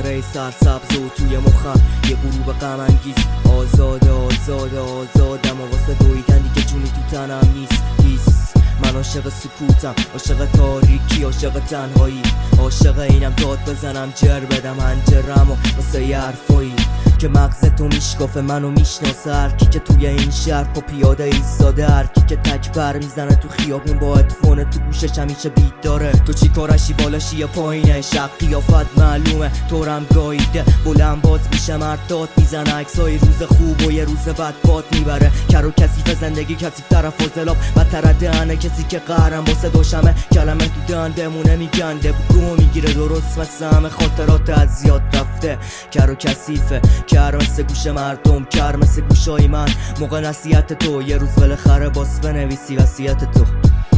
منظره سرسبز و توی مخم یه غروب غم انگیز. آزاده آزاده آزادم و واسه دویدن دیگه جونی تو تنم نیست. من عاشق سکوتم، عاشق تاریکی، عاشق تنهایی، عاشق اینم داد بزنم جر بدم هنجرم و واسه یه حرفایی که مغز تو میشکافه منو میشناسه. هرکی که توی این شهر پا پیاده ایستاده، هرکی که تک بر میزنه تو خیابون با هدفون تو گوشش همیشه بیت داره. تو چی کارشی بالاشی یا پایینه، شب قیافت معلومه طورم گاییده. بلند باز میشه مرد داد میزنه، عکسای روز خوب و یه روز بد باد میبره. کر و کثیف زندگی کثیف طرف فاضلاب بدتر دهنه کسی که قهرم واسه دوشمه. کلمه تو دهن بمونه میگنده بگو میگیره درست مثل همه خاطرات از یاد رفته. کر و کثیفه، کر مثل گوش مردم، کر مثل گوشای من. موقع نصیحت تو یه روز بالاخره باز بنویسی وصیت تو.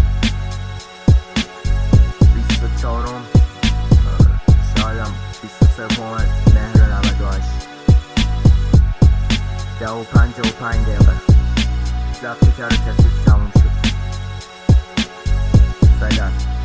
24 شایدم 23 مهر 98 10:55 دقیقه ضبط کر و کثیف تموم شد. فعلا